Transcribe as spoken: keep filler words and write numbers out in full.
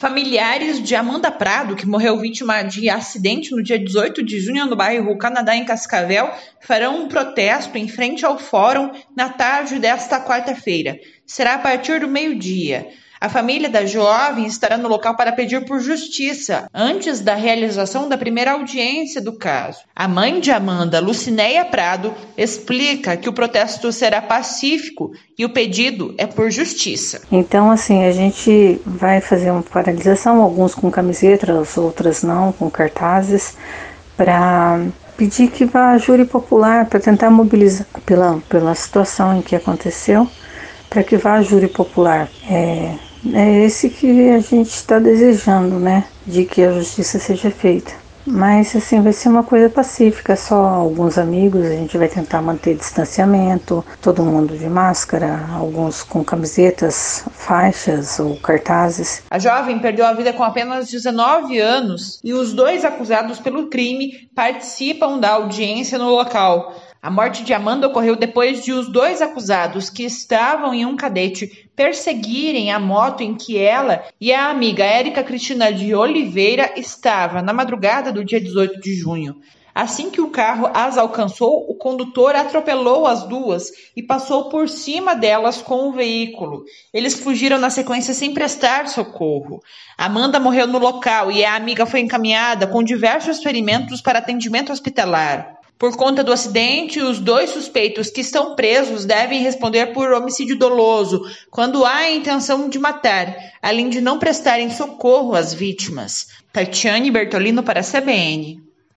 Familiares de Amanda Prado, que morreu vítima de acidente no dia dezoito de junho no bairro Canadá, em Cascavel, farão um protesto em frente ao fórum na tarde desta quarta-feira. Será a partir do meio-dia. A família da jovem estará no local para pedir por justiça, antes da realização da primeira audiência do caso. A mãe de Amanda, Lucinéia Prado, explica que o protesto será pacífico e o pedido é por justiça. Então, assim, a gente vai fazer uma paralisação, alguns com camisetas, outras não, com cartazes, para pedir que vá a júri popular, para tentar mobilizar pela, pela situação em que aconteceu, para que vá a júri popular. É... É esse que a gente está desejando, né? De que a justiça seja feita. Mas, assim, vai ser uma coisa pacífica, só alguns amigos, a gente vai tentar manter distanciamento, todo mundo de máscara, alguns com camisetas, faixas ou cartazes. A jovem perdeu a vida com apenas dezenove anos e os dois acusados pelo crime participam da audiência no local. A morte de Amanda ocorreu depois de os dois acusados, que estavam em um cadete, perseguirem a moto em que ela e a amiga Érica Cristina de Oliveira estavam na madrugada do dia dezoito de junho. Assim que o carro as alcançou, o condutor atropelou as duas e passou por cima delas com o veículo. Eles fugiram na sequência sem prestar socorro. Amanda morreu no local e a amiga foi encaminhada com diversos ferimentos para atendimento hospitalar. Por conta do acidente, os dois suspeitos que estão presos devem responder por homicídio doloso, quando há a intenção de matar, além de não prestarem socorro às vítimas. Tatiane Bertolino para a C B N.